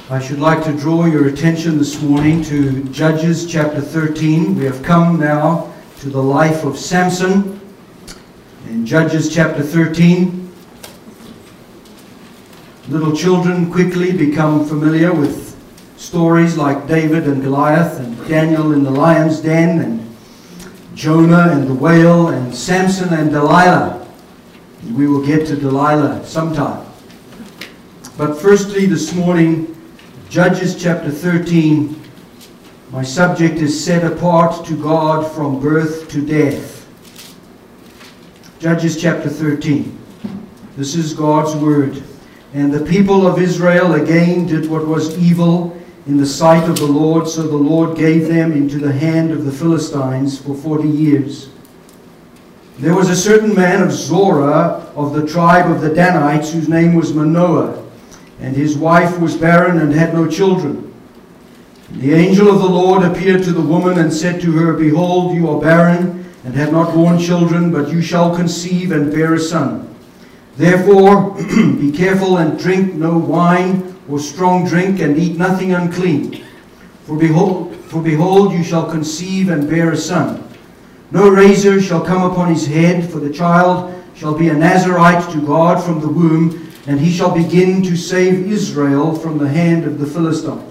I should like to draw your attention this morning to Judges chapter 13. We have come now to the life of Samson. In Judges chapter 13, little children quickly become familiar with stories like David and Goliath, and Daniel in the lion's den, and Jonah and the whale, and Samson and Delilah. We will get to Delilah sometime. But firstly, this morning, Judges chapter 13, my subject is set apart to God from birth to death. Judges chapter 13. This is God's word. And the people of Israel again did what was evil in the sight of the Lord, so the Lord gave them into the hand of the Philistines for 40 years. There was a certain man of Zorah of the tribe of the Danites, whose name was Manoah, and his wife was barren and had no children. The angel of the Lord appeared to the woman and said to her, Behold, you are barren and have not borne children, but you shall conceive and bear a son. Therefore be careful and drink no wine or strong drink, and eat nothing unclean. For behold, you shall conceive and bear a son. No razor shall come upon his head, for the child shall be a Nazirite to God from the womb, and he shall begin to save Israel from the hand of the Philistines.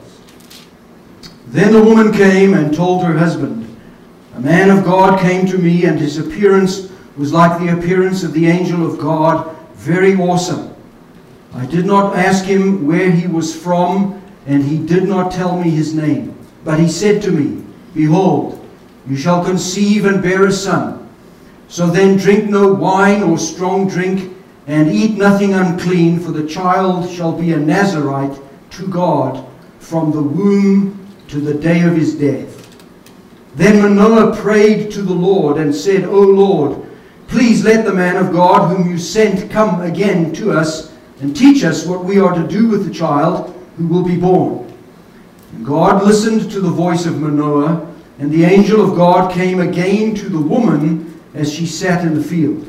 Then the woman came and told her husband, A man of God came to me, and his appearance was like the appearance of the angel of God, very awesome. I did not ask him where he was from, and he did not tell me his name. But he said to me, Behold, you shall conceive and bear a son. So then drink no wine or strong drink, and eat nothing unclean, for the child shall be a Nazirite to God from the womb to the day of his death. Then Manoah prayed to the Lord and said, O Lord, please let the man of God whom you sent come again to us and teach us what we are to do with the child who will be born. And God listened to the voice of Manoah, and the angel of God came again to the woman as she sat in the field.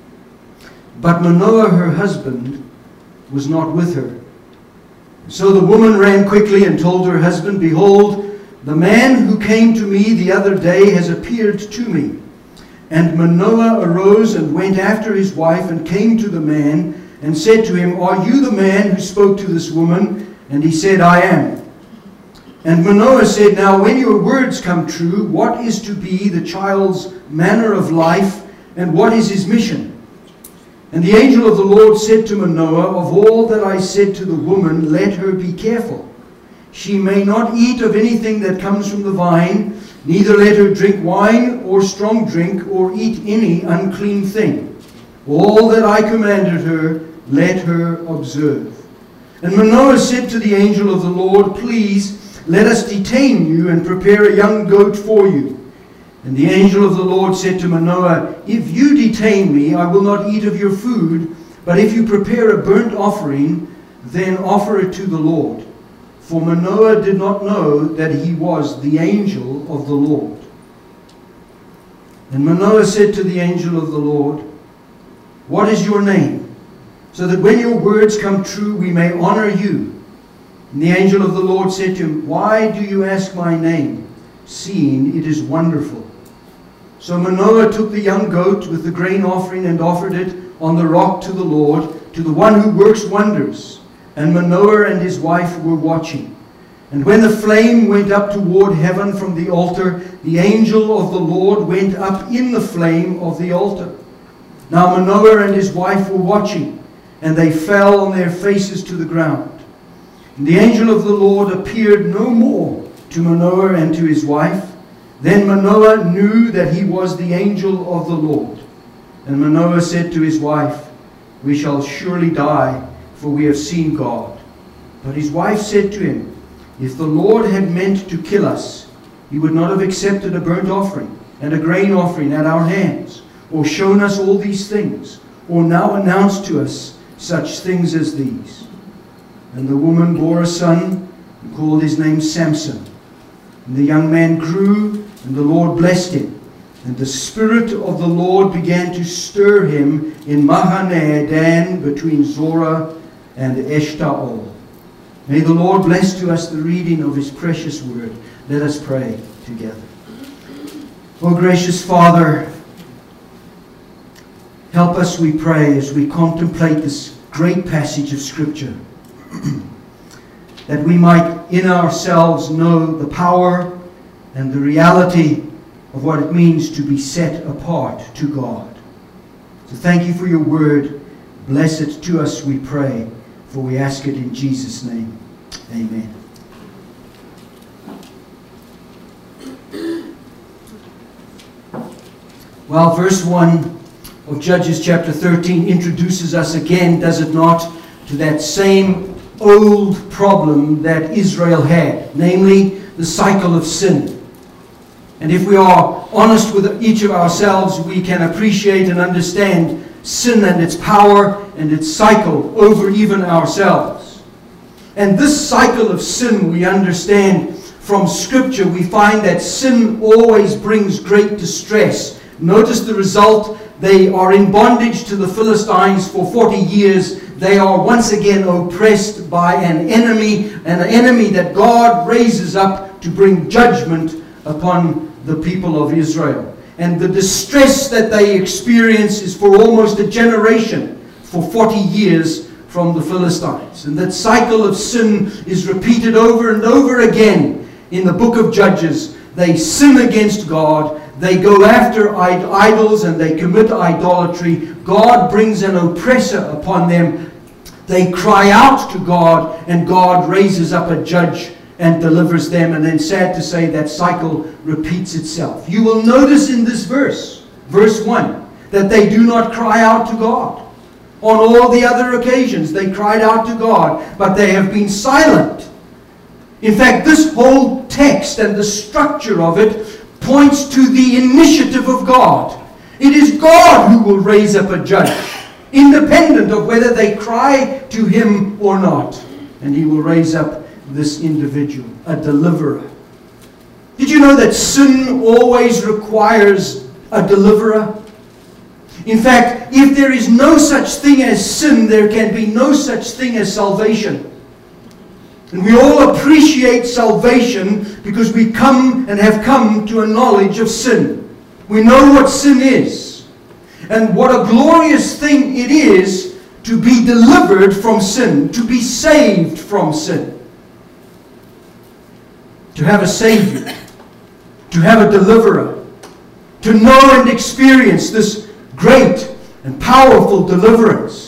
But Manoah, her husband, was not with her. So the woman ran quickly and told her husband, Behold, the man who came to me the other day has appeared to me. And Manoah arose and went after his wife and came to the man and said to him, Are you the man who spoke to this woman? And he said, I am. And Manoah said, Now when your words come true, what is to be the child's manner of life, and what is his mission? And the angel of the Lord said to Manoah, Of all that I said to the woman, let her be careful. She may not eat of anything that comes from the vine, neither let her drink wine or strong drink, or eat any unclean thing. All that I commanded her, let her observe. And Manoah said to the angel of the Lord, Please, let us detain you and prepare a young goat for you. And the angel of the Lord said to Manoah, If you detain me, I will not eat of your food, but if you prepare a burnt offering, then offer it to the Lord. For Manoah did not know that he was the angel of the Lord. And Manoah said to the angel of the Lord, What is your name? So that when your words come true, we may honor you. And the angel of the Lord said to him, Why do you ask my name, seeing it is wonderful? So Manoah took the young goat with the grain offering and offered it on the rock to the Lord, to the one who works wonders. And Manoah and his wife were watching. And when the flame went up toward heaven from the altar, the angel of the Lord went up in the flame of the altar. Now Manoah and his wife were watching, and they fell on their faces to the ground. And the angel of the Lord appeared no more to Manoah and to his wife. Then Manoah knew that he was the angel of the Lord. And Manoah said to his wife, We shall surely die, for we have seen God. But his wife said to him, If the Lord had meant to kill us, he would not have accepted a burnt offering and a grain offering at our hands, or shown us all these things, or now announced to us such things as these. And the woman bore a son, and called his name Samson. And the young man grew, and the Lord blessed him. And the Spirit of the Lord began to stir him in Mahaneh Dan, between Zorah and Eshtaol. May the Lord bless to us the reading of His precious word. Let us pray together. O gracious Father, help us, we pray, as we contemplate this great passage of Scripture, that we might in ourselves know the power and the reality of what it means to be set apart to God. So thank you for your word. Bless it to us, we pray, for we ask it in Jesus' name. Amen. Well, verse 1 of Judges chapter 13 introduces us again, does it not, to that same old problem that Israel had, namely the cycle of sin. And if we are honest with each of ourselves, we can appreciate and understand sin and its power and its cycle over even ourselves. And this cycle of sin, we understand from Scripture, we find that sin always brings great distress. Notice the result. They are in bondage to the Philistines for 40 years. They are once again oppressed by an enemy that God raises up to bring judgment upon the people of Israel. And the distress that they experience is for almost a generation, for 40 years from the Philistines. And that cycle of sin is repeated over and over again in the book of Judges. They sin against God. They go after idols and they commit idolatry. God brings an oppressor upon them. They cry out to God, and God raises up a judge and delivers them. And then, sad to say, that cycle repeats itself. You will notice in this verse 1, that they do not cry out to God. On all the other occasions, they cried out to God, but they have been silent. In fact, this whole text and the structure of it points to the initiative of God. It is God who will raise up a judge, independent of whether they cry to Him or not. And He will raise up this individual, a deliverer. Did you know that sin always requires a deliverer? In fact, if there is no such thing as sin, there can be no such thing as salvation. And we all appreciate salvation because we come and have come to a knowledge of sin. We know what sin is. And what a glorious thing it is to be delivered from sin, to be saved from sin. To have a Savior, to have a deliverer, to know and experience this great and powerful deliverance.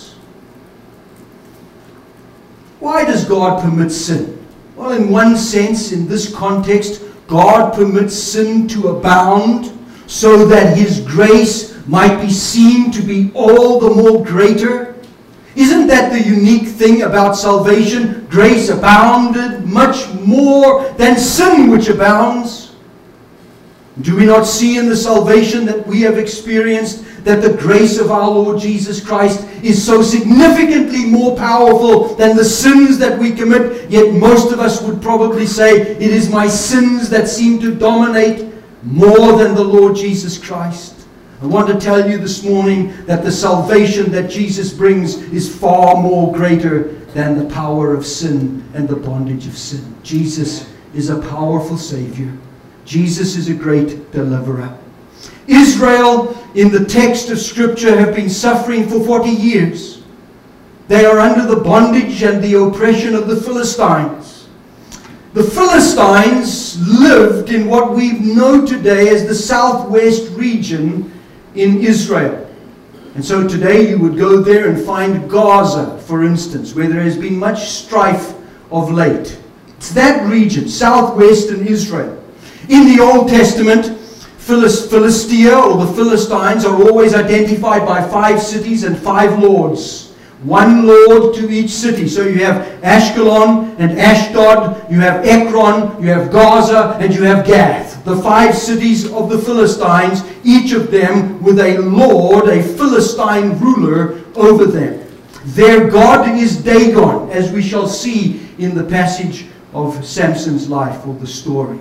Why does God permit sin? Well, in one sense, in this context, God permits sin to abound so that His grace might be seen to be all the more greater. Isn't that the unique thing about salvation? Grace abounded much more than sin which abounds. Do we not see in the salvation that we have experienced that the grace of our Lord Jesus Christ is so significantly more powerful than the sins that we commit? Yet most of us would probably say, it is my sins that seem to dominate more than the Lord Jesus Christ. I want to tell you this morning that the salvation that Jesus brings is far more greater than the power of sin and the bondage of sin. Jesus is a powerful Savior. Jesus is a great deliverer. Israel, in the text of Scripture, have been suffering for 40 years. They are under the bondage and the oppression of the Philistines. The Philistines lived in what we know today as the southwest region in Israel. And so today you would go there and find Gaza, for instance, where there has been much strife of late. It's that region, southwestern Israel. In the Old Testament, Philistia, or the Philistines, are always identified by 5 cities and 5 lords. 1 lord to each city. So you have Ashkelon and Ashdod, you have Ekron, you have Gaza, and you have Gath. The 5 cities of the Philistines, each of them with a lord, a Philistine ruler over them. Their god is Dagon, as we shall see in the passage of Samson's life, or the story.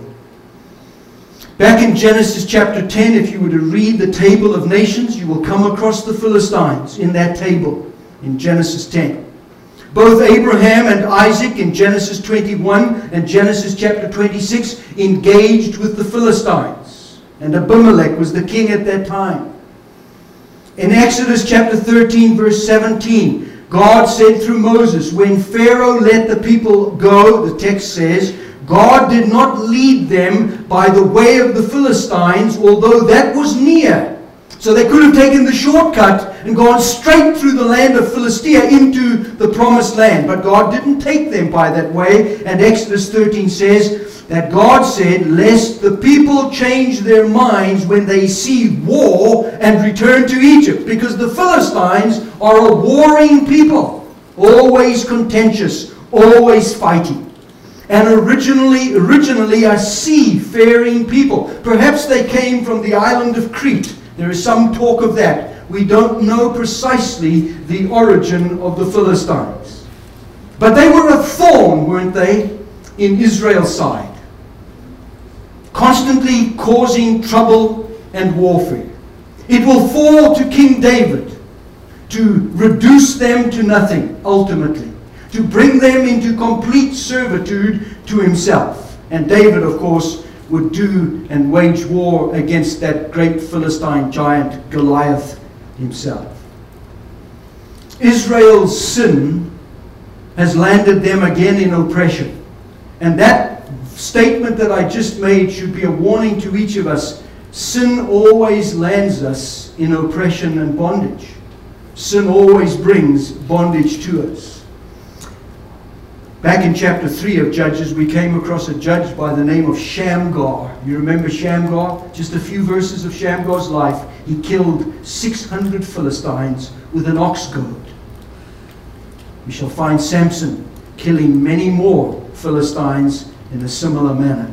Back in Genesis chapter 10, if you were to read the table of nations, you will come across the Philistines in that table in Genesis 10. Both Abraham and Isaac in Genesis 21 and Genesis chapter 26 engaged with the Philistines. And Abimelech was the king at that time. In Exodus chapter 13 verse 17, God said through Moses, when Pharaoh let the people go, the text says, God did not lead them by the way of the Philistines, although that was near. So they could have taken the shortcut and gone straight through the land of Philistia into the promised land. But God didn't take them by that way. And Exodus 13 says that God said, lest the people change their minds when they see war and return to Egypt. Because the Philistines are a warring people, always contentious, always fighting. And originally a seafaring people. Perhaps they came from the island of Crete. There is some talk of that. We don't know precisely the origin of the Philistines. But they were a thorn, weren't they, in Israel's side, constantly causing trouble and warfare. It will fall to King David to reduce them to nothing, ultimately, to bring them into complete servitude to himself. And David, of course, would do and wage war against that great Philistine giant Goliath himself. Israel's sin has landed them again in oppression. And that statement that I just made should be a warning to each of us. Sin always lands us in oppression and bondage. Sin always brings bondage to us. Back in chapter 3 of Judges, we came across a judge by the name of Shamgar. You remember Shamgar? Just a few verses of Shamgar's life. He killed 600 Philistines with an ox goad. We shall find Samson killing many more Philistines in a similar manner.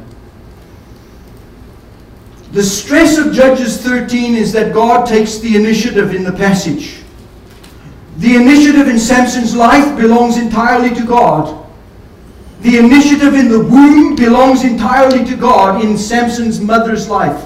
The stress of Judges 13 is that God takes the initiative in the passage. The initiative in Samson's life belongs entirely to God. The initiative in the womb belongs entirely to God in Samson's mother's life.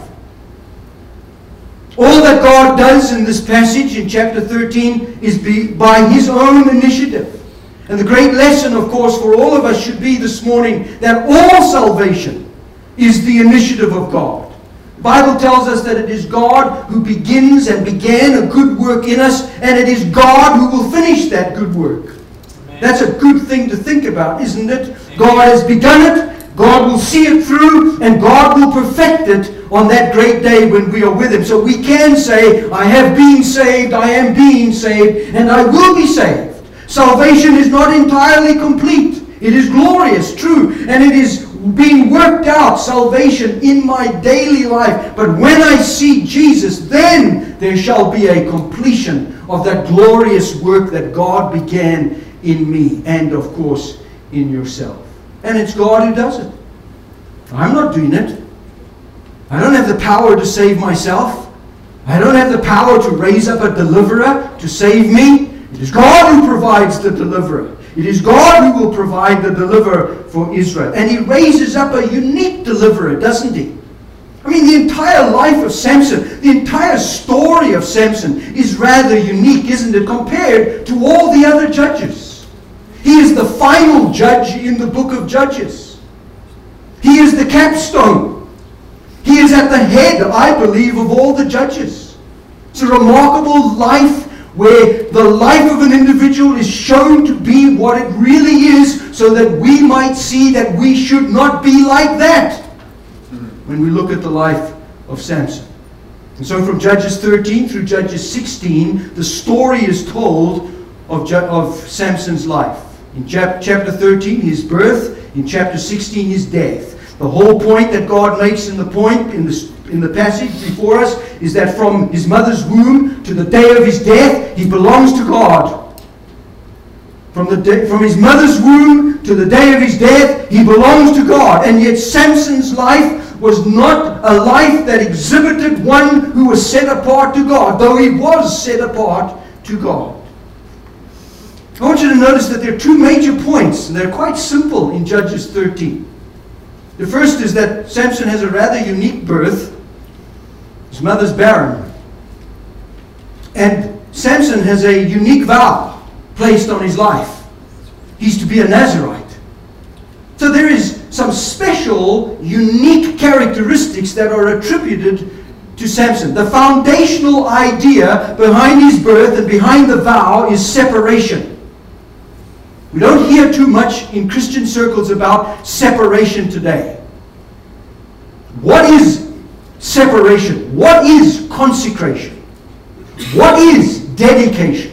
All that God does in this passage in chapter 13 is by His own initiative. And the great lesson, of course, for all of us should be this morning that all salvation is the initiative of God. The Bible tells us that it is God who begins and began a good work in us, and it is God who will finish that good work. That's a good thing to think about, isn't it? God has begun it, God will see it through, and God will perfect it on that great day when we are with Him. So we can say, I have been saved, I am being saved, and I will be saved. Salvation is not entirely complete. It is glorious, true, and it is being worked out, salvation, in my daily life. But when I see Jesus, then there shall be a completion of that glorious work that God began in me and, of course, in yourself. And it's God who does it. I'm not doing it. I don't have the power to save myself. I don't have the power to raise up a deliverer to save me. It is God who provides the deliverer. It is God who will provide the deliverer for Israel. And He raises up a unique deliverer, doesn't He? I mean, the entire life of Samson, the entire story of Samson is rather unique, isn't it, compared to all the other judges. He is the final judge in the book of Judges. He is the capstone. He is at the head, I believe, of all the judges. It's a remarkable life where the life of an individual is shown to be what it really is, so that we might see that we should not be like that when we look at the life of Samson. And so from Judges 13 through Judges 16, the story is told of Samson's life. In chapter 13, his birth. In chapter 16, his death. The whole point that God makes in the passage before us is that from his mother's womb to the day of his death, he belongs to God. From his mother's womb to the day of his death, he belongs to God. And yet Samson's life was not a life that exhibited one who was set apart to God, though he was set apart to God. I want you to notice that there are two major points, and they're quite simple in Judges 13. The first is that Samson has a rather unique birth. His mother's barren. And Samson has a unique vow placed on his life. He's to be a Nazirite. So there is some special, unique characteristics that are attributed to Samson. The foundational idea behind his birth and behind the vow is separation. We don't hear too much in Christian circles about separation today. What is separation? What is consecration? What is dedication?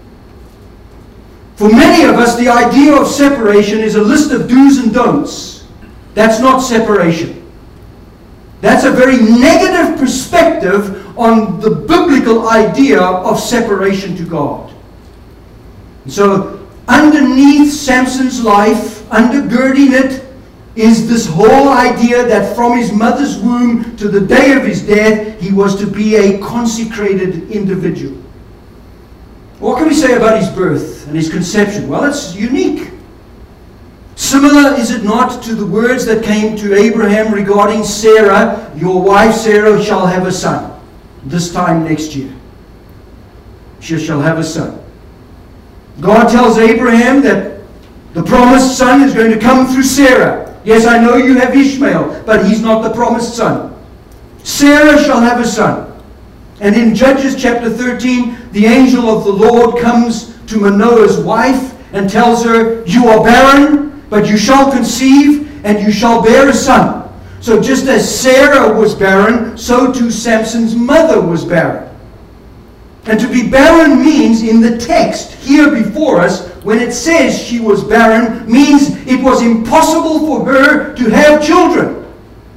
For many of us, the idea of separation is a list of do's and don'ts. That's not separation. That's a very negative perspective on the biblical idea of separation to God. And so, underneath Samson's life, undergirding it, is this whole idea that from his mother's womb to the day of his death, he was to be a consecrated individual. What can we say about his birth and his conception? Well, it's unique. Similar, is it not, to the words that came to Abraham regarding Sarah, your wife Sarah shall have a son this time next year. She shall have a son. God tells Abraham that the promised son is going to come through Sarah. Yes, I know you have Ishmael, but he's not the promised son. Sarah shall have a son. And in Judges chapter 13, the angel of the Lord comes to Manoah's wife and tells her, you are barren, but you shall conceive, and you shall bear a son. So just as Sarah was barren, so too Samson's mother was barren. And to be barren means, in the text here before us, when it says she was barren, means it was impossible for her to have children.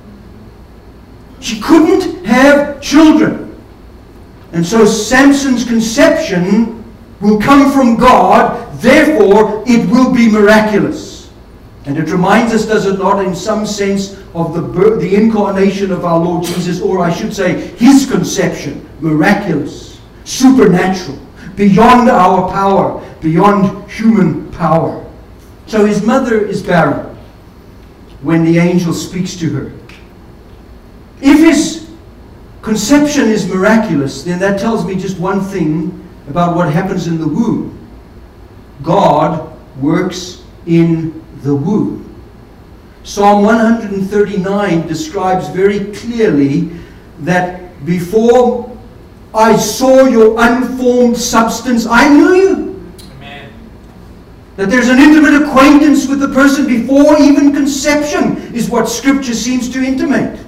She couldn't have children. And so Samson's conception will come from God, therefore it will be miraculous. And it reminds us, does it not, in some sense, of the incarnation of our Lord Jesus, or I should say, his conception, miraculous, supernatural, beyond our power, beyond human power. So his mother is barren when the angel speaks to her. If his conception is miraculous, then that tells me just one thing about what happens in the womb. God works in the womb. Psalm 139 describes very clearly that before I saw your unformed substance, I knew you. Amen. That there's an intimate acquaintance with the person before even conception is what Scripture seems to intimate.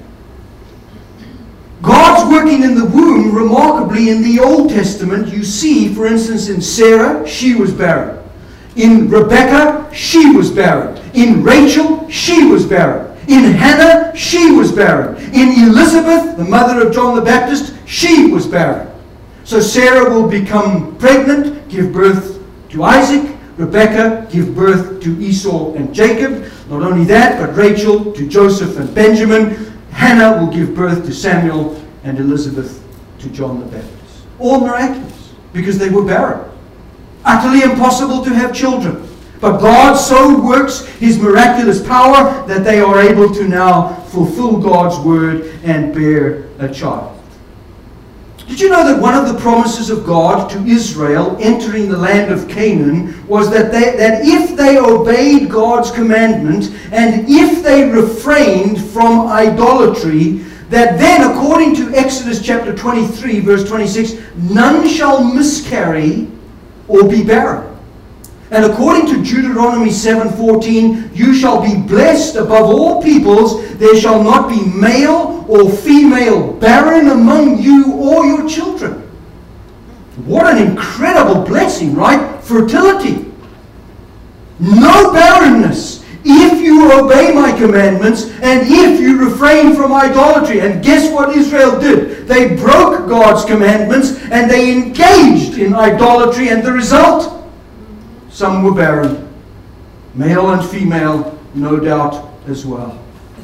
God's working in the womb, remarkably, in the Old Testament. You see, for instance, in Sarah, she was barren. In Rebekah, she was barren. In Rachel, she was barren. In Hannah, she was barren. In Elizabeth, the mother of John the Baptist, she was barren. So Sarah will become pregnant, give birth to Isaac. Rebekah give birth to Esau and Jacob. Not only that, but Rachel to Joseph and Benjamin. Hannah will give birth to Samuel, and Elizabeth to John the Baptist. All miraculous, because they were barren. Utterly impossible to have children. But God so works his miraculous power that they are able to now fulfill God's word and bear a child. Did you know that one of the promises of God to Israel entering the land of Canaan was that if they obeyed God's commandment and if they refrained from idolatry, that then, according to Exodus chapter 23, verse 26, none shall miscarry or be barren. And according to Deuteronomy 7:14, you shall be blessed above all peoples. There shall not be male or female barren among you or your children. What an incredible blessing, right? Fertility. No barrenness if you obey my commandments and if you refrain from idolatry. And guess what Israel did? They broke God's commandments and they engaged in idolatry, and the result? Some were barren. Male and female, no doubt, as well.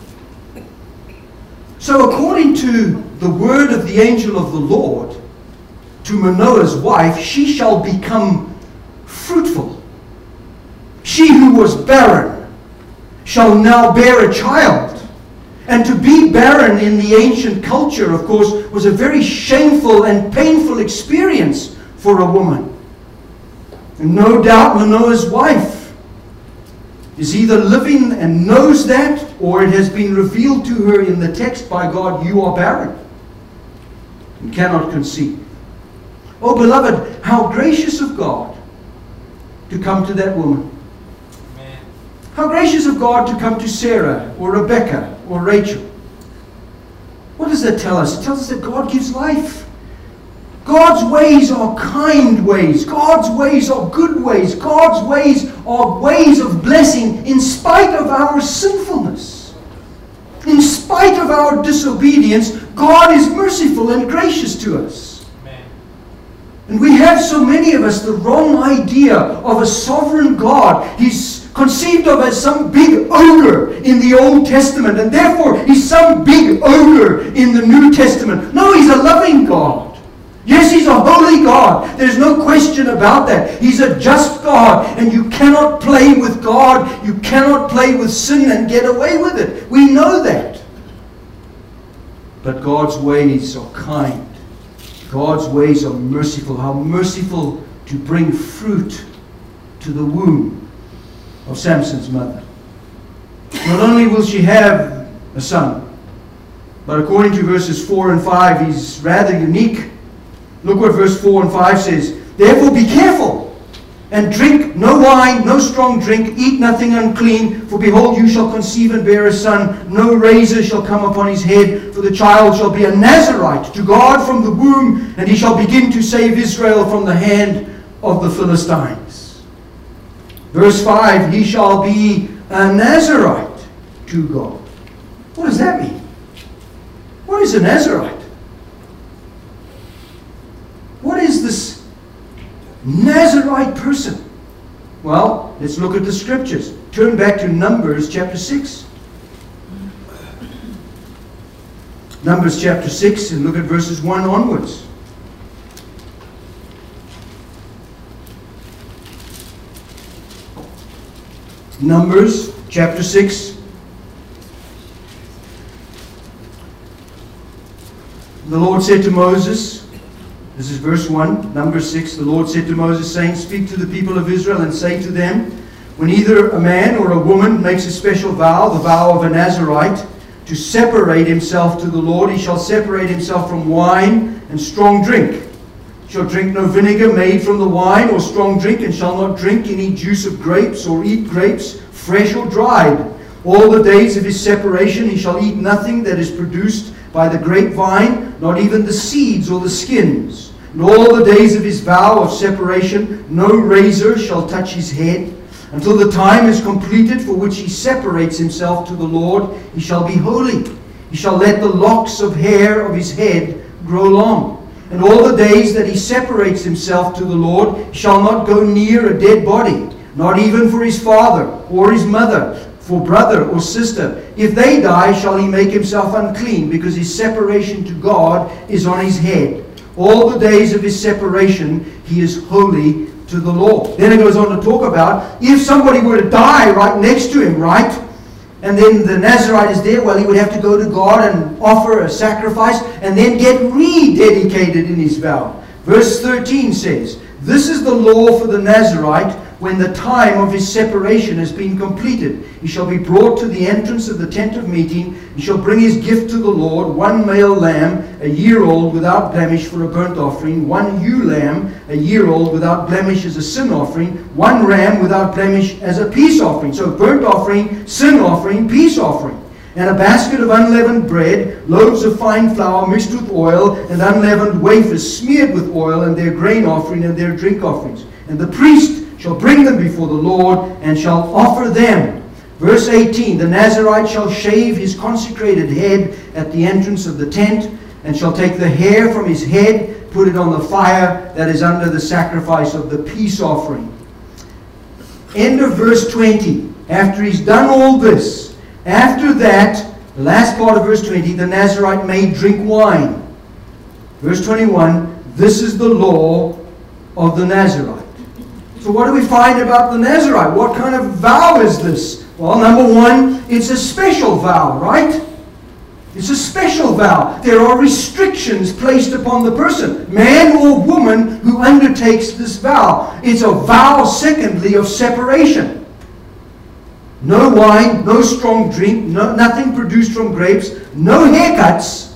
So according to the word of the angel of the Lord to Manoah's wife, she shall become fruitful. She who was barren shall now bear a child. And to be barren in the ancient culture, of course, was a very shameful and painful experience for a woman. And no doubt Manoah's wife is either living and knows that, or it has been revealed to her in the text by God, you are barren and cannot conceive. Oh, beloved, how gracious of God to come to that woman. Amen. How gracious of God to come to Sarah or Rebecca or Rachel. What does that tell us? It tells us that God gives life. God's ways are kind ways. God's ways are good ways. God's ways are ways of blessing in spite of our sinfulness. In spite of our disobedience, God is merciful and gracious to us. Amen. And we have, so many of us, the wrong idea of a sovereign God. He's conceived of as some big ogre in the Old Testament, and therefore he's some big ogre in the New Testament. No, he's a loving God. Yes, he's a holy God. There's no question about that. He's a just God, and you cannot play with God. You cannot play with sin and get away with it. We know that. But God's ways are kind. God's ways are merciful. How merciful to bring fruit to the womb of Samson's mother. Not only will she have a son, but according to verses 4 and 5, he's rather unique. Look what verse 4 and 5 says. Therefore be careful, and drink no wine, no strong drink, eat nothing unclean, for behold, you shall conceive and bear a son. No razor shall come upon his head, for the child shall be a Nazarite to God from the womb, and he shall begin to save Israel from the hand of the Philistines. Verse 5, he shall be a Nazarite to God. What does that mean? What is a Nazarite? What is this Nazarite person? Well, let's look at the scriptures. Turn back to Numbers chapter 6. Numbers chapter 6, and look at verses 1 onwards. Numbers chapter 6. The Lord said to Moses, this is verse 1, Numbers 6. The Lord said to Moses, saying, speak to the people of Israel and say to them, when either a man or a woman makes a special vow, the vow of a Nazarite, to separate himself to the Lord, he shall separate himself from wine and strong drink. He shall drink no vinegar made from the wine or strong drink, and shall not drink any juice of grapes or eat grapes, fresh or dried. All the days of his separation he shall eat nothing that is produced by the grapevine, not even the seeds or the skins. And all the days of his vow of separation, no razor shall touch his head, until the time is completed for which he separates himself to the Lord. He shall be holy. He shall let the locks of hair of his head grow long. And all the days that he separates himself to the Lord, he shall not go near a dead body, not even for his father or his mother, for brother or sister. If they die, shall he make himself unclean, because his separation to God is on his head. All the days of his separation he is holy to the Lord. Then it goes on to talk about, if somebody were to die right next to him, right? And then the Nazarite is there, well, he would have to go to God and offer a sacrifice and then get rededicated in his vow. Verse 13 says, this is the law for the Nazarite when the time of his separation has been completed. He shall be brought to the entrance of the tent of meeting. He shall bring his gift to the Lord, one male lamb, a year old, without blemish, for a burnt offering, one ewe lamb, a year old, without blemish, as a sin offering, one ram without blemish as a peace offering. So burnt offering, sin offering, peace offering. And a basket of unleavened bread, loaves of fine flour mixed with oil, and unleavened wafers smeared with oil, and their grain offering and their drink offerings. And the priest shall bring them before the Lord, and shall offer them. Verse 18, the Nazarite shall shave his consecrated head at the entrance of the tent, and shall take the hair from his head, put it on the fire that is under the sacrifice of the peace offering. End of verse 20. After he's done all this, after that, the last part of verse 20, the Nazarite may drink wine. Verse 21, this is the law of the Nazarite. So what do we find about the Nazarite? What kind of vow is this? Well, number one, it's a special vow, right? It's a special vow. There are restrictions placed upon the person, man or woman, who undertakes this vow. It's a vow, secondly, of separation. no wine, no strong drink, nothing produced from grapes, no haircuts,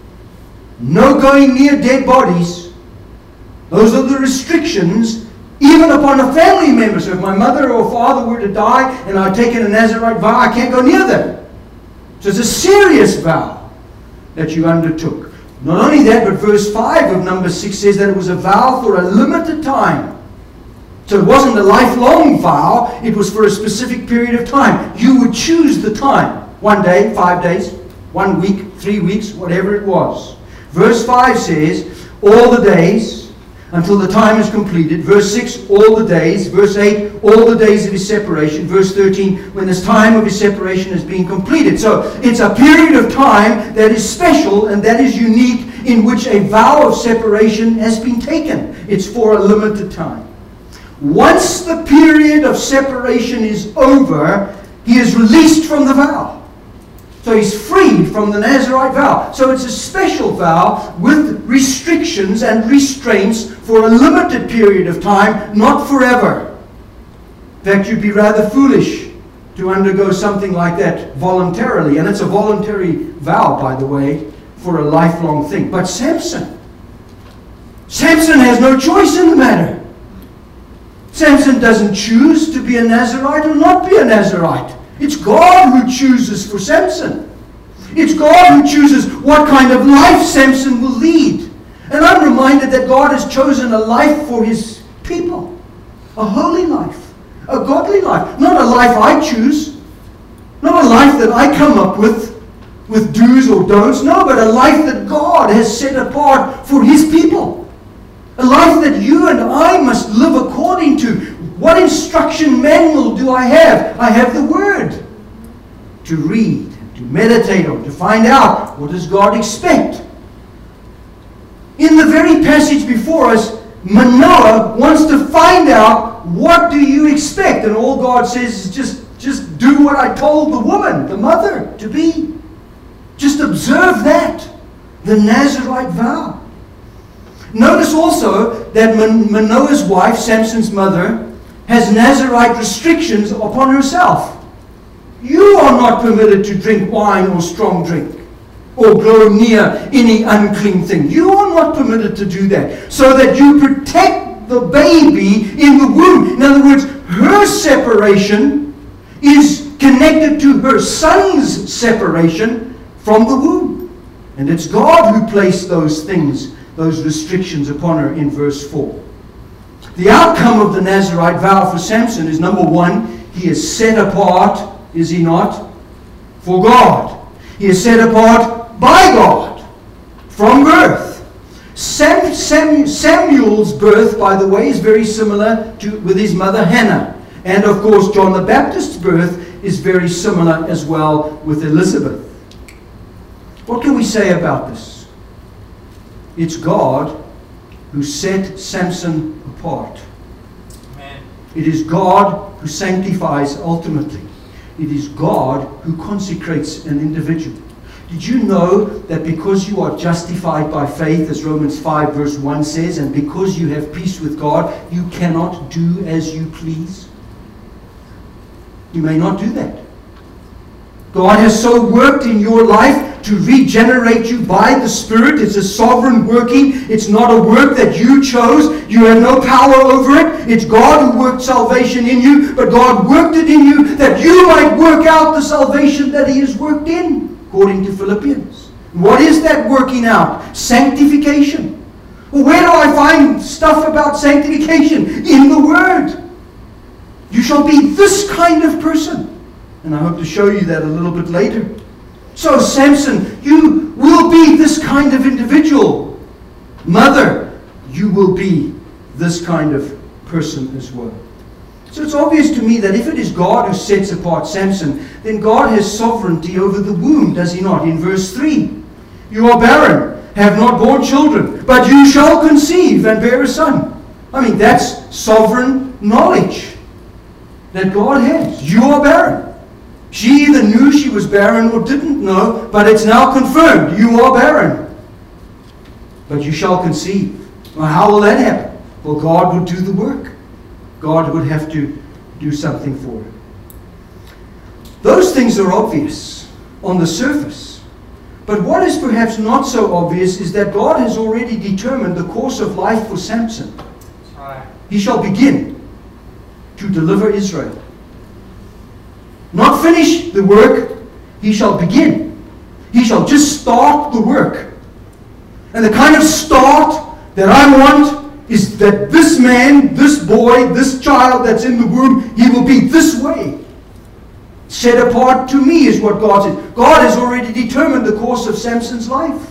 no going near dead bodies. Those are the restrictions even upon a family member. So if my mother or father were to die and I'd taken a Nazirite vow, I can't go near them. So it's a serious vow that you undertook. Not only that, but verse 5 of Numbers 6 says that it was a vow for a limited time. So it wasn't a lifelong vow, it was for a specific period of time. You would choose the time. 1 day, 5 days, 1 week, 3 weeks, whatever it was. Verse 5 says, all the days until the time is completed. Verse 6, all the days. Verse 8, all the days of his separation. Verse 13, when this time of his separation has been completed. So it's a period of time that is special and that is unique, in which a vow of separation has been taken. It's for a limited time. Once the period of separation is over, he is released from the vow. So he's freed from the Nazirite vow. So it's a special vow with restrictions and restraints for a limited period of time, not forever. In fact, you'd be rather foolish to undergo something like that voluntarily. And it's a voluntary vow, by the way, for a lifelong thing. But Samson has no choice in the matter. Samson doesn't choose to be a Nazirite or not be a Nazirite. It's God who chooses for Samson. It's God who chooses what kind of life Samson will lead. And I'm reminded that God has chosen a life for his people. A holy life. A godly life. Not a life I choose. Not a life that I come up with do's or don'ts. No, but a life that God has set apart for his people. A life that you and I must live according to. What instruction manual do I have? I have the Word to read, to meditate on, to find out what does God expect. In the very passage before us, Manoah wants to find out, what do you expect? And all God says is just do what I told the woman, the mother, to be. Just observe that. The Nazirite vow. Notice also that Manoah's wife, Samson's mother, has Nazirite restrictions upon herself. You are not permitted to drink wine or strong drink, or go near any unclean thing. You are not permitted to do that, so that you protect the baby in the womb. In other words, her separation is connected to her son's separation from the womb. And it's God who placed those things, those restrictions upon her in verse 4. The outcome of the Nazirite vow for Samson is, number one, he is set apart, is he not, for God. He is set apart by God from birth. Samuel's birth, by the way, is very similar with his mother Hannah. And of course, John the Baptist's birth is very similar as well with Elizabeth. What can we say about this? It's God who set Samson apart. Amen. It is God who sanctifies ultimately. It is God who consecrates an individual. Did you know that because you are justified by faith, as Romans 5 verse 1 says, and because you have peace with God, you cannot do as you please? You may not do that. God has so worked in your life to regenerate you by the Spirit. It's a sovereign working. It's not a work that you chose. You have no power over it. It's God who worked salvation in you, but God worked it in you that you might work out the salvation that He has worked in, according to Philippians. What is that working out? Sanctification. Well, where do I find stuff about sanctification? In the Word. You shall be this kind of person. And I hope to show you that a little bit later. So, Samson, you will be this kind of individual. Mother, you will be this kind of person as well. So it's obvious to me that if it is God who sets apart Samson, then God has sovereignty over the womb, does He not? In verse 3, you are barren, have not borne children, but you shall conceive and bear a son. I mean, that's sovereign knowledge that God has. You are barren. She either knew she was barren or didn't know, but it's now confirmed. You are barren. But you shall conceive. Well, how will that happen? Well, God would do the work. God would have to do something for her. Those things are obvious on the surface. But what is perhaps not so obvious is that God has already determined the course of life for Samson. Right. He shall begin to deliver Israel. Not finish the work, he shall begin. He shall just start the work. And the kind of start that I want is that this man, this boy, this child that's in the womb, he will be this way. Set apart to me is what God says. God has already determined the course of Samson's life.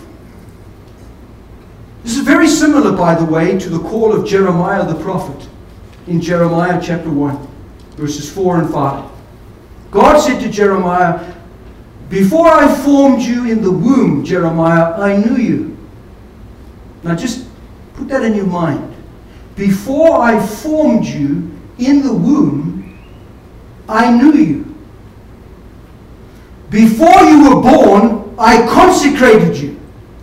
This is very similar, by the way, to the call of Jeremiah the prophet in Jeremiah chapter 1, verses 4 and 5. God said to Jeremiah, before I formed you in the womb, Jeremiah, I knew you. Now just put that in your mind. Before I formed you in the womb, I knew you. Before you were born, I consecrated you.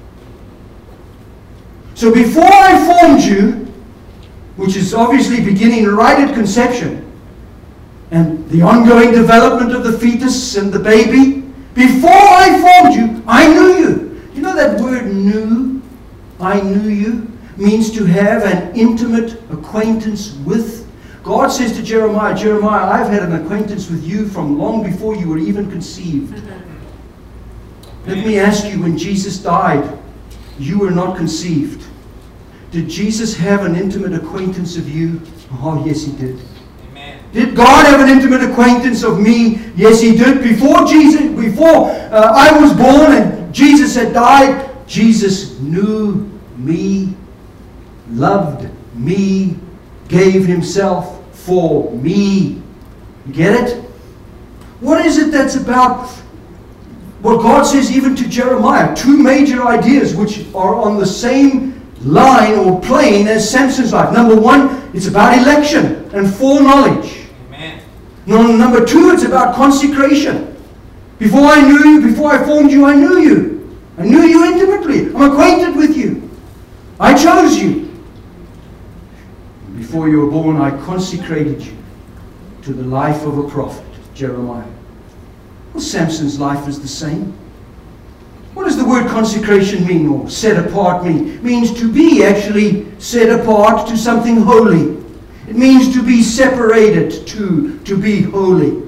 So before I formed you, which is obviously beginning right at conception, and the ongoing development of the fetus and the baby, before I formed you, I knew you. You know that word knew, I knew you, means to have an intimate acquaintance with. God says to Jeremiah, Jeremiah, I've had an acquaintance with you from long before you were even conceived. Let me ask you, when Jesus died, you were not conceived. Did Jesus have an intimate acquaintance of you? Oh, yes, he did. Amen. Did God have an intimate acquaintance of me? Yes, he did. Before I was born and Jesus had died, Jesus knew me, loved me, gave himself for me. You get it? What is it that's about what God says even to Jeremiah? Two major ideas which are on the same line or plane as Samson's life. Number one, it's about election and foreknowledge. Amen. Number two, it's about consecration. Before I knew you, before I formed you, I knew you. I knew you intimately. I'm acquainted with you. I chose you. Before you were born, I consecrated you to the life of a prophet, Jeremiah. Well, Samson's life is the same. What does the word consecration mean, or set apart mean? It means to be actually set apart to something holy. It means to be separated to be holy.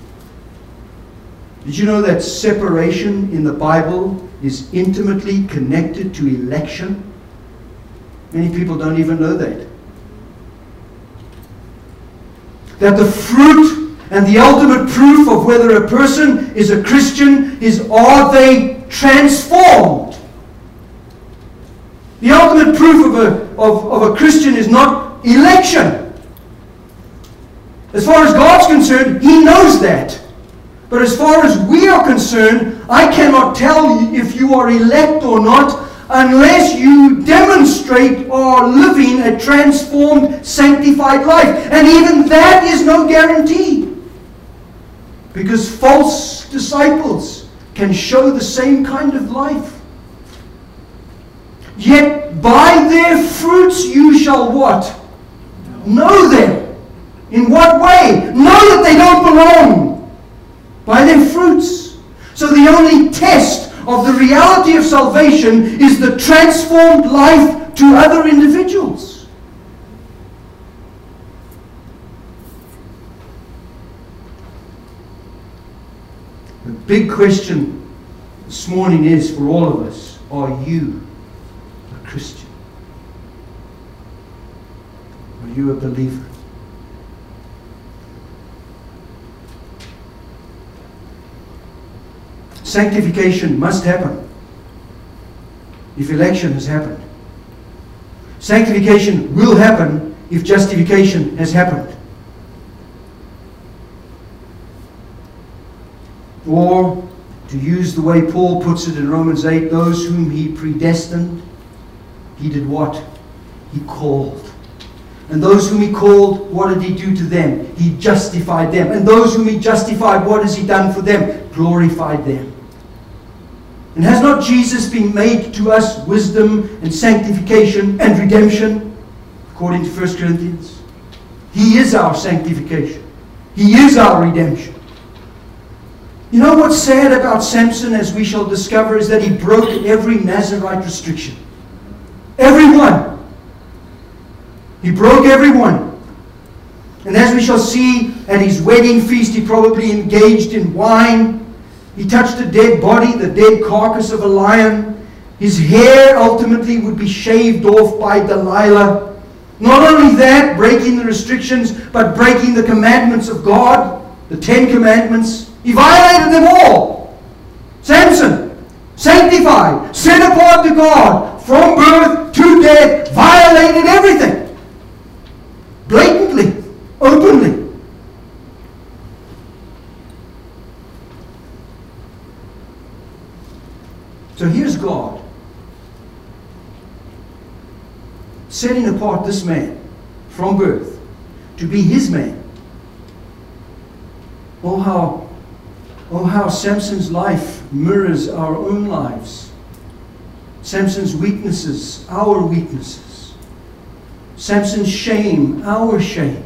Did you know that separation in the Bible is intimately connected to election? Many people don't even know that. That the fruit and the ultimate proof of whether a person is a Christian is, are they transformed? The ultimate proof of a Christian is not election. As far as God's concerned, He knows that. But as far as we are concerned, I cannot tell you if you are elect or not unless you demonstrate or are living a transformed, sanctified life. And even that is no guarantee. Because false disciples can show the same kind of life. Yet by their fruits you shall what? Know them. In what way? Know that they don't belong. By their fruits. So the only test of the reality of salvation is the transformed life to other individuals. The big question this morning is for all of us, are you a Christian? Are you a believer? Sanctification must happen if election has happened. Sanctification will happen if justification has happened. Or, to use the way Paul puts it in Romans 8, those whom He predestined, He did what? He called. And those whom He called, what did He do to them? He justified them. And those whom He justified, what has He done for them? Glorified them. And has not Jesus been made to us wisdom and sanctification and redemption? According to 1 Corinthians. He is our sanctification. He is our redemption. You know what's sad about Samson, as we shall discover, is that he broke every Nazirite restriction. Every one. He broke every one. And as we shall see, at his wedding feast, he probably engaged in wine. He touched a dead body, the dead carcass of a lion. His hair ultimately would be shaved off by Delilah. Not only that, breaking the restrictions, but breaking the commandments of God, the 10 commandments. He violated them all. Samson, sanctified, set apart to God, from birth to death, violated everything. Blatantly, openly. So here's God setting apart this man from birth to be his man. Oh how Samson's life mirrors our own lives. Samson's weaknesses, our weaknesses. Samson's shame, our shame.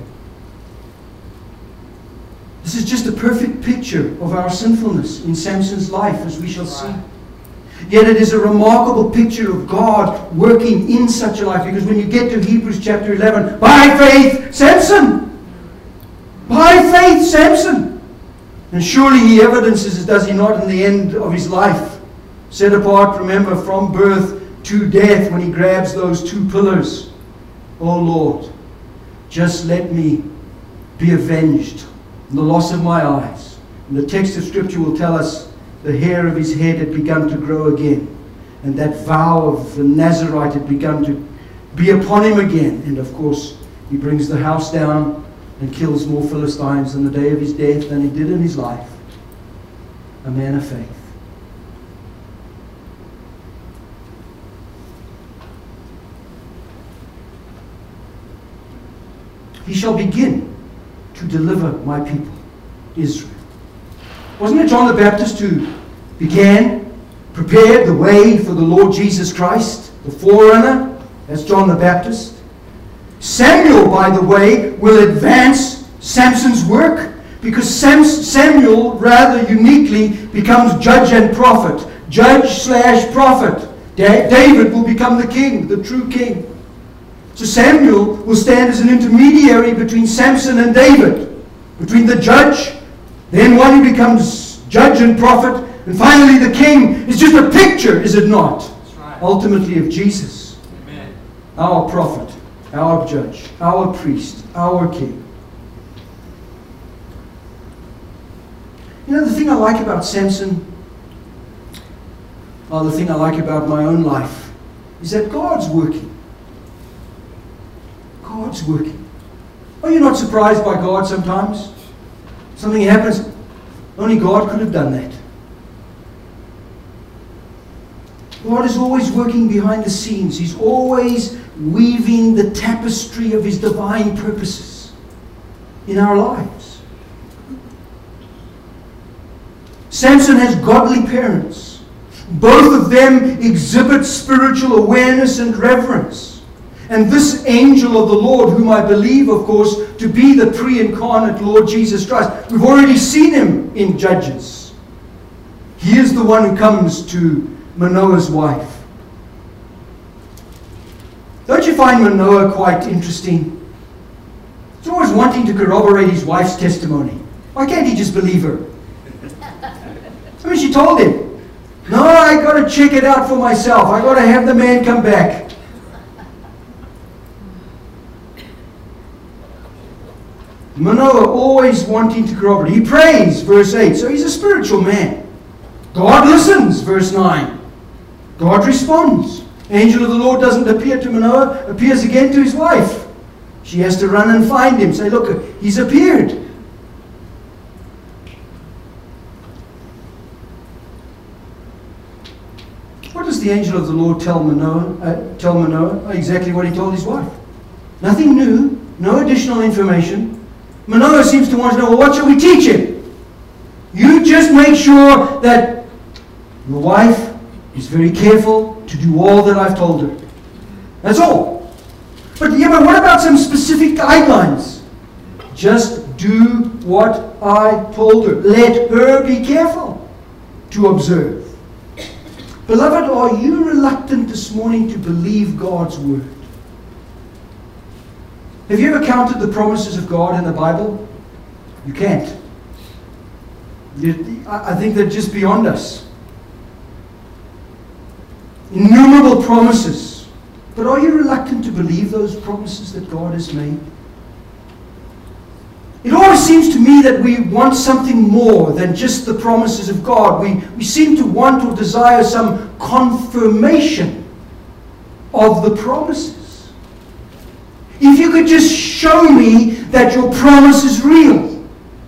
This is just a perfect picture of our sinfulness in Samson's life, as we shall see. Yet it is a remarkable picture of God working in such a life, because when you get to Hebrews chapter 11, by faith, Samson! By faith, Samson! And surely he evidences it, does he not, in the end of his life. Set apart, remember, from birth to death, when he grabs those 2 pillars. Oh Lord, just let me be avenged on the loss of my eyes. And the text of Scripture will tell us the hair of his head had begun to grow again. And that vow of the Nazirite had begun to be upon him again. And of course, he brings the house down and kills more Philistines on the day of his death than he did in his life. A man of faith. He shall begin to deliver my people, Israel. Wasn't it John the Baptist who prepared the way for the Lord Jesus Christ, the forerunner? That's John the Baptist. Samuel, by the way, will advance Samson's work, because Samuel, rather uniquely, becomes judge and prophet. Judge/prophet. David will become the king, the true king. So Samuel will stand as an intermediary between Samson and David, between the judge, then one who becomes judge and prophet, and finally the king. Is just a picture, is it not? That's right. Ultimately of Jesus. Amen. Our prophet, our judge, our priest, our king. You know, the thing I like about Samson, or the thing I like about my own life, is that God's working. God's working. Are you not surprised by God sometimes? Something happens, only God could have done that. God is always working behind the scenes. He's always weaving the tapestry of His divine purposes in our lives. Samson has godly parents. Both of them exhibit spiritual awareness and reverence. And this angel of the Lord, whom I believe, of course, to be the pre-incarnate Lord Jesus Christ, we've already seen him in Judges. He is the one who comes to Manoah's wife. Don't you find Manoah quite interesting? He's always wanting to corroborate his wife's testimony. Why can't he just believe her? I mean, she told him, no, I got to check it out for myself. I got to have the man come back. Manoah always wanting to corroborate. He prays, verse 8. So he's a spiritual man. God listens, verse 9. God responds. Angel of the Lord doesn't appear to Manoah, appears again to his wife. She has to run and find him. Say, look, he's appeared. What does the angel of the Lord tell Manoah? Exactly what he told his wife. Nothing new, no additional information. Manoah seems to want to know, well, what shall we teach him? You just make sure that your wife is very careful to do all that I've told her. That's all. But what about some specific guidelines? Just do do what I told her. Let her be careful to observe. Beloved, are you reluctant this morning to believe God's word? Have you ever counted the promises of God in the Bible? You can't. I think they're just beyond us. Innumerable promises. But are you reluctant to believe those promises that God has made? It always seems to me that we want something more than just the promises of God. We seem to want or desire some confirmation of the promises. If you could just show me that your promise is real.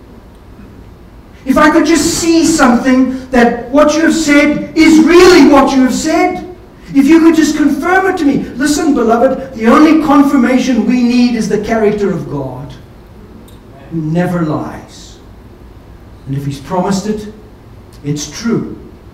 If I could just see something that what you have said is really what you have said. If you could just confirm it to me. Listen, beloved, the only confirmation we need is the character of God, who never lies. And if He's promised it, it's true.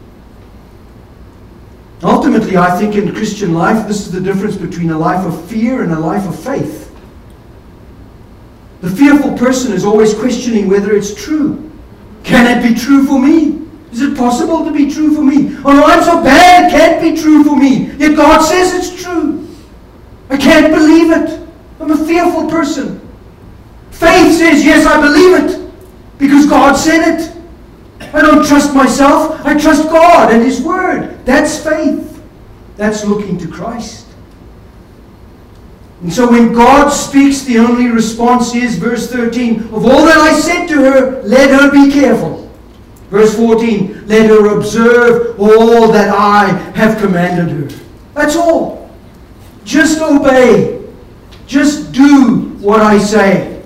Ultimately, I think in Christian life, this is the difference between a life of fear and a life of faith. The fearful person is always questioning whether it's true. Can it be true for me? Is it possible to be true for me? Oh no, I'm so bad, it can't be true for me. Yet God says it's true. I can't believe it. I'm a fearful person. Faith says, yes, I believe it, because God said it. I don't trust myself, I trust God and His Word. That's faith. That's looking to Christ. And so when God speaks, the only response is, verse 13, of all that I said to her, let her be careful. Verse 14, let her observe all that I have commanded her. That's all. Just obey. Just do what I say.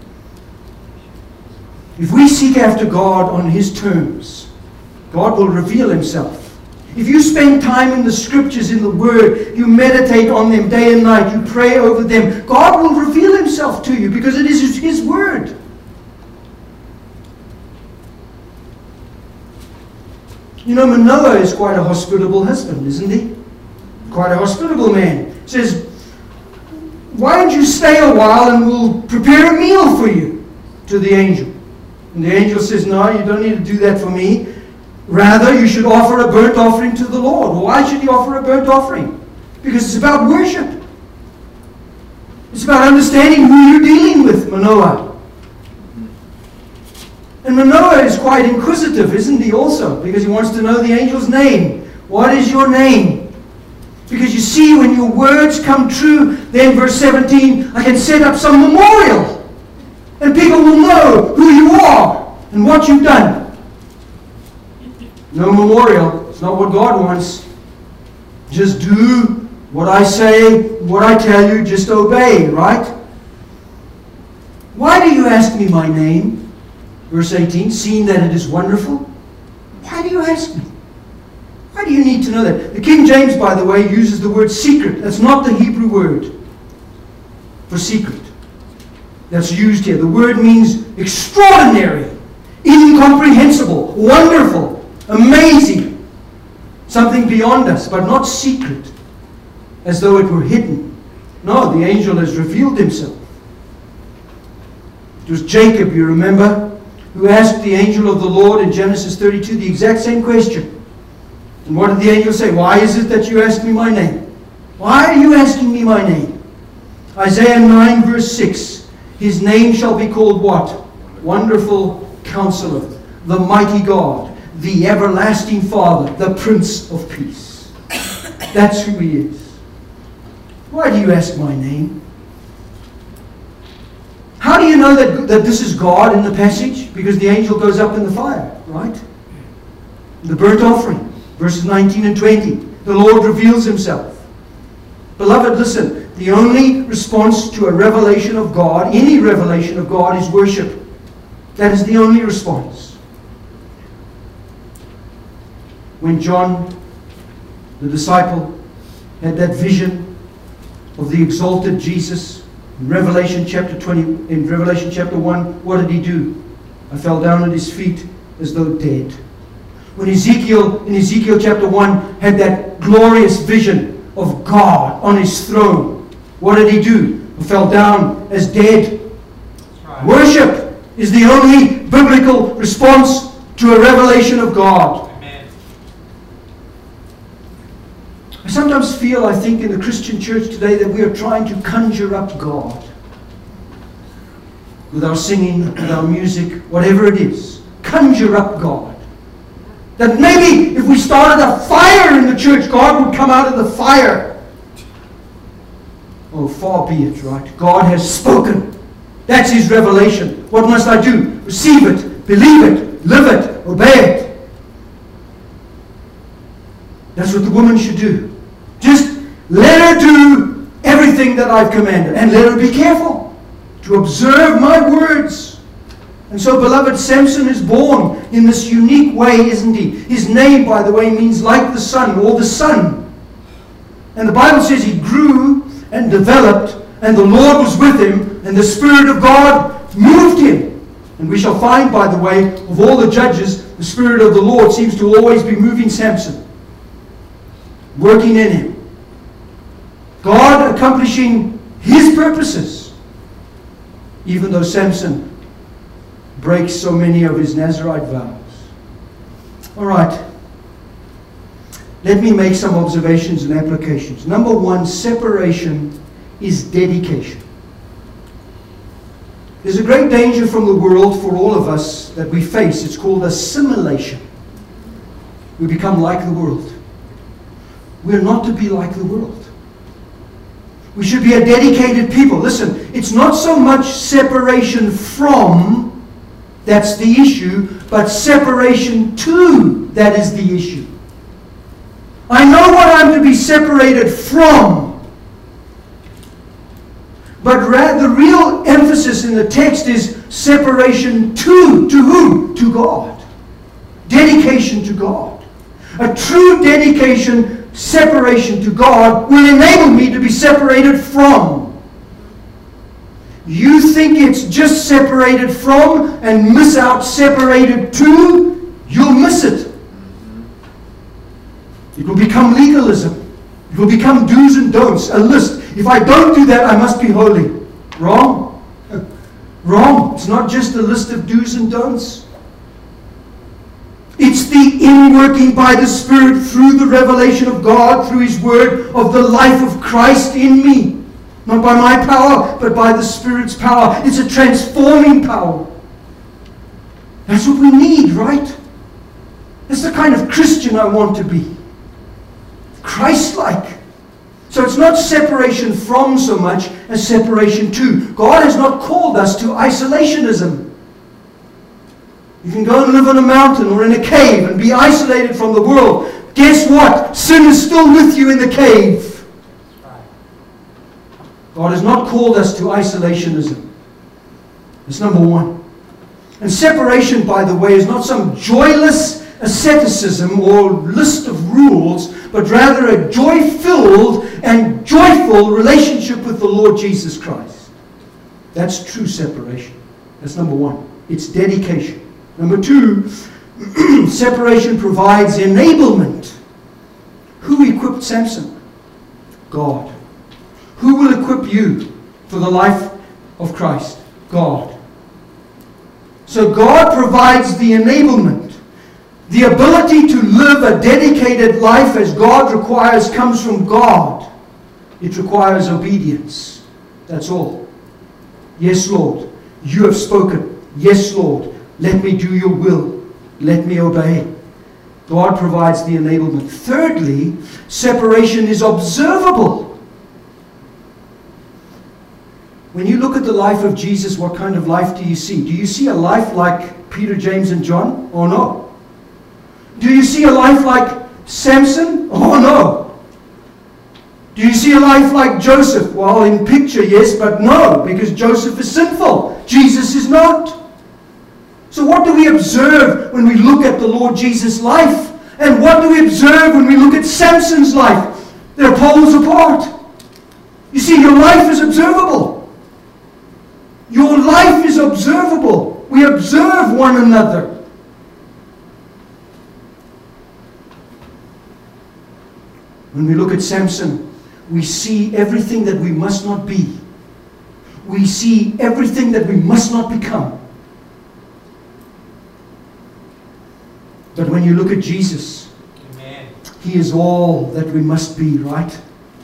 If we seek after God on His terms, God will reveal Himself. If you spend time in the Scriptures, in the Word, you meditate on them day and night, you pray over them, God will reveal Himself to you because it is His Word. You know, Manoah is quite a hospitable husband, isn't he? Quite a hospitable man. He says, why don't you stay a while and we'll prepare a meal for you, to the angel. And the angel says, no, you don't need to do that for me. Rather, you should offer a burnt offering to the Lord. Why should he offer a burnt offering? Because it's about worship. It's about understanding who you're dealing with, Manoah. And Manoah is quite inquisitive, isn't he also? Because he wants to know the angel's name. What is your name? Because you see, when your words come true, then verse 17, I can set up some memorial. And people will know who you are and what you've done. No memorial. It's not what God wants. Just do what I say, what I tell you, just obey, right? Why do you ask me my name? Verse 18, seeing that it is wonderful. Why do you ask me? Why do you need to know that? The King James, by the way, uses the word secret. That's not the Hebrew word for secret that's used here. The word means extraordinary, incomprehensible, wonderful, amazing, something beyond us, but not secret, as though it were hidden. No, the angel has revealed himself. It was Jacob, you remember, who asked the angel of the Lord in Genesis 32 the exact same question. And what did the angel say? Why is it that you ask me my name? Why are you asking me my name? Isaiah 9 verse 6. His name shall be called what? Wonderful Counselor, the Mighty God, the Everlasting Father, the Prince of Peace. That's who He is. Why do you ask my name? How do you know that this is God in the passage? Because the angel goes up in the fire, right? The burnt offering, verses 19 and 20. The Lord reveals Himself. Beloved, listen. The only response to a revelation of God, any revelation of God, is worship. That is the only response. When John, the disciple, had that vision of the exalted Jesus, in Revelation chapter 1, what did he do? I fell down at his feet as though dead. When Ezekiel, in Ezekiel chapter 1, had that glorious vision of God on His throne, what did he do? He fell down as dead. Right. Worship is the only biblical response to a revelation of God. Amen. I sometimes feel, I think, in the Christian church today that we are trying to conjure up God with our singing, with our music, whatever it is. Conjure up God. That maybe if we started a fire in the church, God would come out of the fire. Oh, far be it, right? God has spoken. That's His revelation. What must I do? Receive it, believe it, live it, obey it. That's what the woman should do. Just let her do everything that I've commanded, and let her be careful to observe my words. And so, beloved, Samson is born in this unique way, isn't he? His name, by the way, means like the sun, or the sun. And the Bible says he grew and developed, and the Lord was with him, and the Spirit of God moved him. And we shall find, by the way, of all the judges, the Spirit of the Lord seems to always be moving Samson, working in him. God accomplishing His purposes, even though Samson breaks so many of his Nazirite vows. All right. Let me make some observations and applications. Number one, separation is dedication. There's a great danger from the world for all of us that we face. It's called assimilation. We become like the world. We're not to be like the world. We should be a dedicated people. Listen, it's not so much separation from that's the issue, but separation to that is the issue. I know what I'm to be separated from. But the real emphasis in the text is separation to. To whom? To God. Dedication to God. A true dedication, separation to God will enable me to be separated from. You think it's just separated from and miss out separated to, you'll miss it. It will become legalism. It will become do's and don'ts, a list. If I don't do that, I must be holy. Wrong. Wrong. It's not just a list of do's and don'ts. It's the inworking by the Spirit through the revelation of God, through His Word, of the life of Christ in me. Not by my power, but by the Spirit's power. It's a transforming power. That's what we need, right? That's the kind of Christian I want to be. Christ-like. So it's not separation from so much as separation to. God has not called us to isolationism. You can go and live on a mountain or in a cave and be isolated from the world. Guess what? Sin is still with you in the cave. God has not called us to isolationism. That's number one. And separation, by the way, is not some joyless asceticism or list of rules, but rather a joy-filled and joyful relationship with the Lord Jesus Christ. That's true separation. That's number one. It's dedication. Number two, separation provides enablement. Who equipped Samson? God. Who will equip you for the life of Christ? God. So God provides the enablement. The ability to live a dedicated life as God requires comes from God. It requires obedience. That's all. Yes, Lord. You have spoken. Yes, Lord. Let me do your will. Let me obey. God provides the enablement. Thirdly, separation is observable. When you look at the life of Jesus, what kind of life do you see? Do you see a life like Peter, James, and John? Oh, no. Do you see a life like Samson? Oh, no. Do you see a life like Joseph? Well, in picture, yes, but no, because Joseph is sinful. Jesus is not. So what do we observe when we look at the Lord Jesus' life? And what do we observe when we look at Samson's life? They're poles apart. You see, your life is observable. Your life is observable. We observe one another. When we look at Samson, we see everything that we must not be. We see everything that we must not become. But when you look at Jesus, Amen. He is all that we must be, right?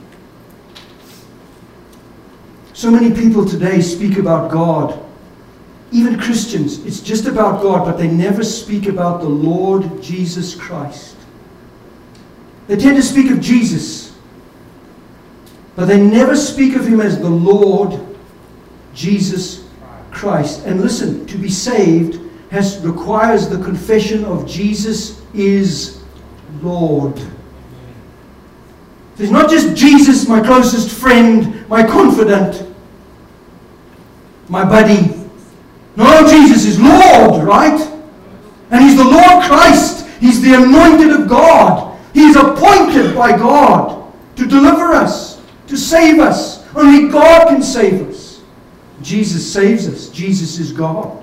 So many people today speak about God. Even Christians, it's just about God, but they never speak about the Lord Jesus Christ. They tend to speak of Jesus, but they never speak of Him as the Lord Jesus Christ. And listen, to be saved requires the confession of Jesus is Lord. It's not just Jesus, my closest friend, my confidant, my buddy. No, Jesus is Lord, right? And He's the Lord Christ. He's the anointed of God. He's appointed by God to deliver us, to save us. Only God can save us. Jesus saves us. Jesus is God.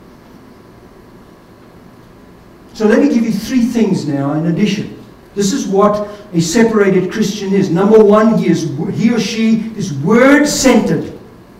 So let me give you 3 things now in addition. This is what a separated Christian is. Number 1, he or she is word-centered.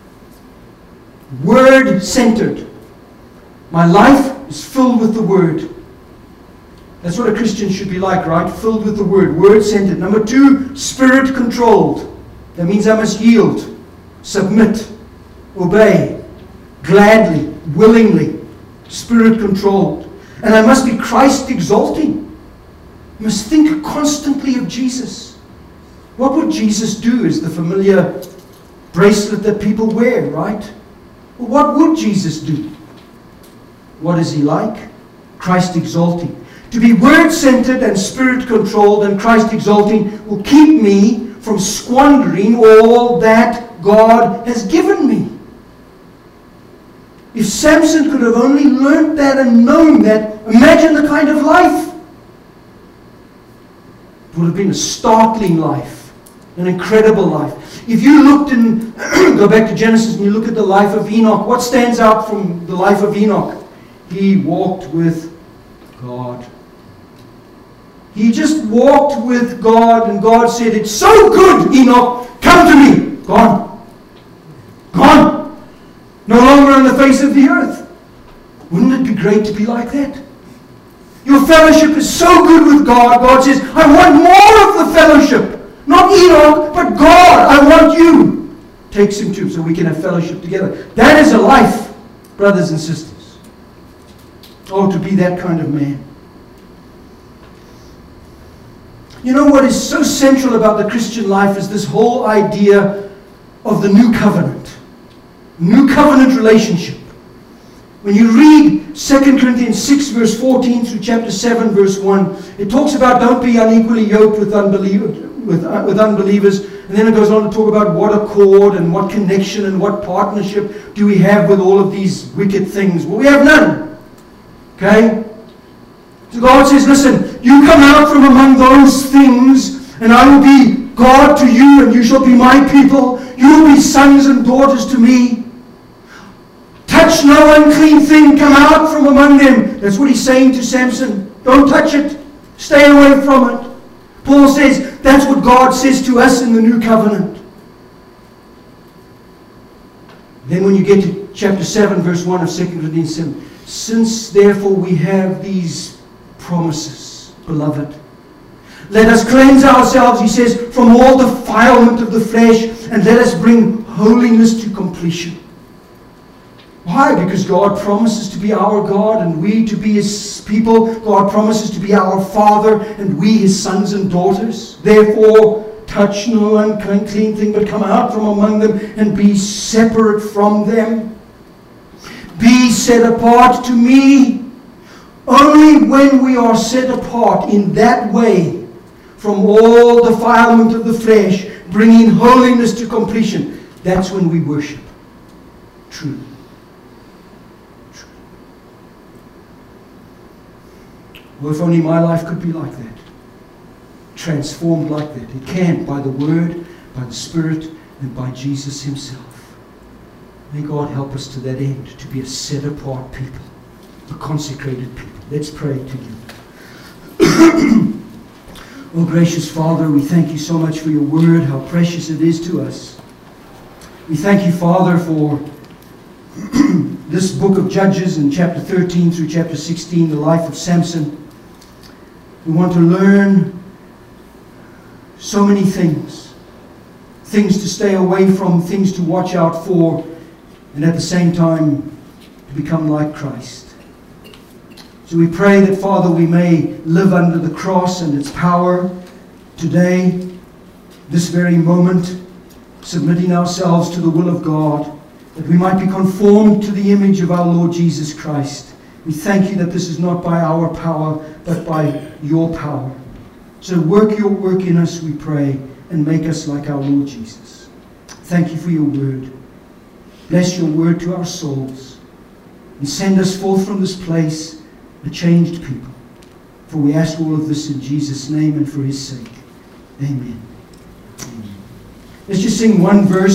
Word-centered. My life is filled with the Word. That's what a Christian should be like, right? Filled with the Word. Word-centered. Number 2, Spirit-controlled. That means I must yield, submit, obey, gladly, willingly. Spirit-controlled. And I must be Christ-exalting. I must think constantly of Jesus. What would Jesus do is the familiar bracelet that people wear, right? Well, what would Jesus do? What is He like? Christ-exalting. To be word-centered and Spirit-controlled and Christ-exalting will keep me from squandering all that God has given me. If Samson could have only learned that and known that, imagine the kind of life. It would have been a startling life, an incredible life. If you looked in, go back to Genesis and you look at the life of Enoch, what stands out from the life of Enoch? He walked with God. He just walked with God, and God said, "It's so good, Enoch, come to me." Gone. Gone. No longer on the face of the earth. Wouldn't it be great to be like that? Your fellowship is so good with God. God says, I want more of the fellowship. Not Enoch, but God. I want you. Takes him to, so we can have fellowship together. That is a life, brothers and sisters. Oh, to be that kind of man. You know what is so central about the Christian life is this whole idea of the new covenant. New covenant relationship. When you read 2 Corinthians 6 verse 14 through chapter 7 verse 1, it talks about don't be unequally yoked with unbelievers. And then it goes on to talk about what accord and what connection and what partnership do we have with all of these wicked things. Well, we have none. Okay? So God says, listen, you come out from among those things and I will be God to you and you shall be my people. You will be sons and daughters to me. Touch no unclean thing, come out from among them. That's what he's saying to Samson. Don't touch it. Stay away from it. Paul says that's what God says to us in the new covenant. Then when you get to chapter 7, verse 1 of 2 Corinthians 7, since therefore we have these promises, beloved, let us cleanse ourselves, he says, from all defilement of the flesh, and let us bring holiness to completion. Why? Because God promises to be our God and we to be His people. God promises to be our Father and we His sons and daughters. Therefore, touch no unclean thing, but come out from among them and be separate from them. Be set apart to me. Only when we are set apart in that way from all defilement of the flesh, bringing holiness to completion, that's when we worship. Truly. Well, if only my life could be like that. Transformed like that. It can by the Word, by the Spirit, and by Jesus Himself. May God help us to that end, to be a set-apart people, a consecrated people. Let's pray together. Oh, gracious Father, we thank you so much for your Word, how precious it is to us. We thank you, Father, for this book of Judges in chapter 13 through chapter 16, the life of Samson. We want to learn so many things. Things to stay away from, things to watch out for, and at the same time to become like Christ. So we pray that, Father, we may live under the cross and its power today, this very moment, submitting ourselves to the will of God, that we might be conformed to the image of our Lord Jesus Christ. We thank you that this is not by our power, but by your power. So work your work in us, we pray, and make us like our Lord Jesus. Thank you for your word. Bless your word to our souls, and send us forth from this place a changed people. For we ask all of this in Jesus' name and for his sake. Amen. Let's just sing one verse.